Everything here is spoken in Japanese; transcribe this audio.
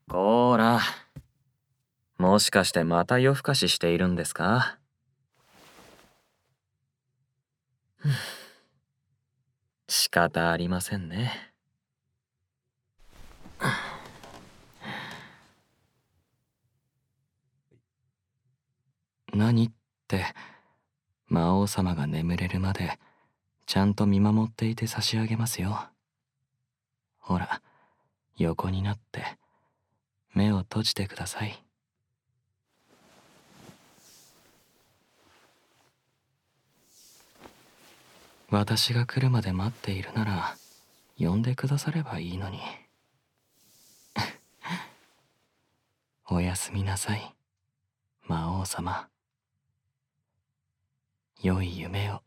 こーら、もしかしてまた夜更かししているんですか？仕方ありませんね。何って、魔王様が眠れるまでちゃんと見守っていて差し上げますよ。ほら、横になって目を閉じてください。私が来るまで待っているなら呼んでくださればいいのに。おやすみなさい、魔王様。良い夢を。